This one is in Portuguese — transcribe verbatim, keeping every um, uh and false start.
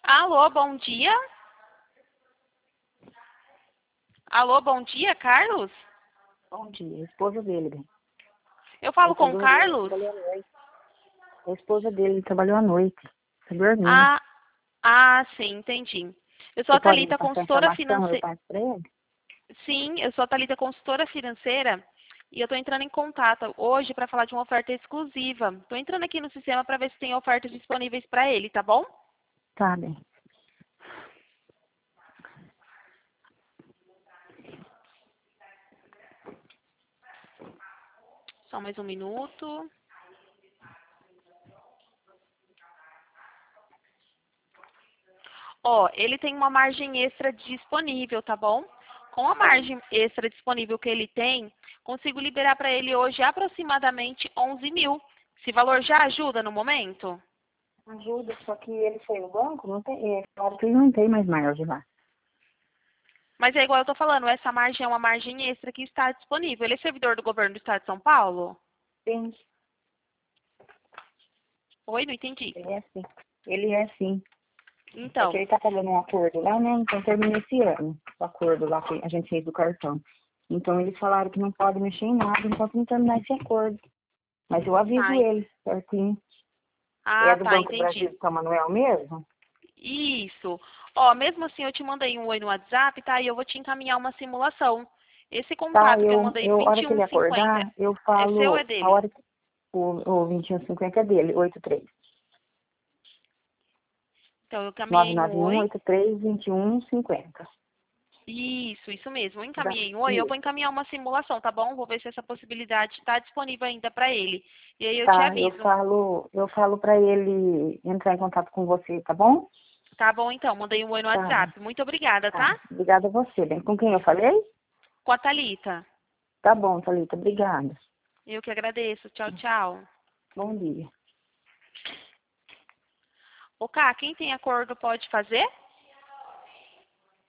Alô, bom dia. Alô, bom dia, Carlos? Bom dia, a esposa dele, bem. Eu falo Ele tá com o dormindo, Carlos? trabalhou à noite. A esposa dele trabalhou à noite. Tá dormindo. Ah, ah, sim, entendi. Eu sou Você a pode me Thalita, passar a consultora informação, eu financeira. passo pra ele? Sim, eu sou a Thalita, consultora financeira. E eu estou entrando em contato hoje para falar de uma oferta exclusiva. Estou entrando aqui no sistema para ver se tem ofertas disponíveis para ele, tá bom? Tá bem. Só mais um minuto. Ó, ele tem uma margem extra disponível, tá bom? Com a margem extra disponível que ele tem, consigo liberar para ele hoje aproximadamente onze mil. Esse valor já ajuda no momento? Ajuda, só que ele foi no banco, não tem. É claro que ele não tem mais margem lá. Mas é igual eu tô falando, essa margem é uma margem extra que está disponível. Ele é servidor do governo do estado de São Paulo? Sim, Oi, não entendi. ele é sim. Ele é sim. É que Então, ele tá fazendo um acordo lá, né? Então termina esse ano. O acordo lá que a gente fez do cartão. Então eles falaram que não pode mexer em nada enquanto não terminar esse acordo. Mas eu aviso tá. ele, certinho. É Ah, do tá, Banco do entendi. Brasil de São Manuel mesmo? Isso. Ó, mesmo assim eu te mandei um oi no WhatsApp, tá? E eu vou te encaminhar uma simulação. Esse Tá, contrato que eu eu, mandei eu, a hora que ele vinte e um cinquenta, acordar, eu é seu ou é falo, a dele? hora que o, o vinte e um cinquenta é dele, oitenta e três. Então eu caminhei um oi. nove nove um, oitenta e três, vinte e um, cinquenta. Isso, isso mesmo. Eu Da, encaminhei um oi. Eu isso. vou encaminhar uma simulação, tá bom? Vou ver se essa possibilidade está disponível ainda para ele. E aí eu te Tá, eu aviso. falo, eu falo pra ele entrar em contato com você, tá bom? Tá bom, então. Mandei um oi no Tá, WhatsApp. Muito obrigada, tá. tá? Obrigada a você, bem. Com quem eu falei? Com a Thalita. Tá bom, Thalita, obrigada. Eu que agradeço. Tchau, tchau. Bom dia. Ô, Cá, quem tem acordo pode fazer?